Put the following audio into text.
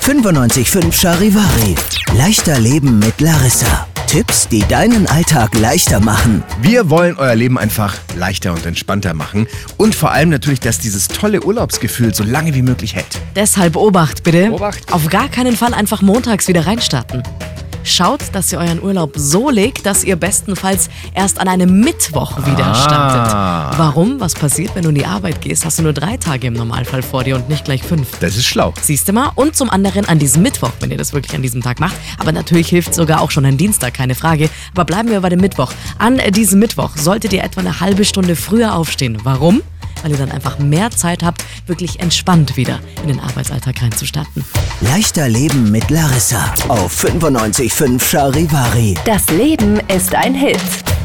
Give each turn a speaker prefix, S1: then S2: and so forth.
S1: 95.5 Charivari. Leichter Leben mit Larissa. Tipps, die deinen Alltag leichter machen.
S2: Wir wollen euer Leben einfach leichter und entspannter machen. Und vor allem natürlich, dass dieses tolle Urlaubsgefühl so lange wie möglich hält.
S3: Deshalb Obacht, bitte.
S2: Obacht.
S3: Auf gar keinen Fall einfach montags wieder reinstarten. Schaut, dass ihr euren Urlaub so legt, dass ihr bestenfalls erst an einem Mittwoch wieder startet. Warum? Was passiert, wenn du in die Arbeit gehst? Hast du nur 3 Tage im Normalfall vor dir und nicht gleich 5.
S2: Das ist schlau.
S3: Siehst du mal? Und zum anderen an diesem Mittwoch, wenn ihr das wirklich an diesem Tag macht. Aber natürlich hilft sogar auch schon ein Dienstag, keine Frage. Aber bleiben wir bei dem Mittwoch. An diesem Mittwoch solltet ihr etwa eine halbe Stunde früher aufstehen. Warum? Weil ihr dann einfach mehr Zeit habt, wirklich entspannt wieder in den Arbeitsalltag reinzustarten.
S1: Leichter Leben mit Larissa auf 95.5 Charivari.
S4: Das Leben ist ein Hit.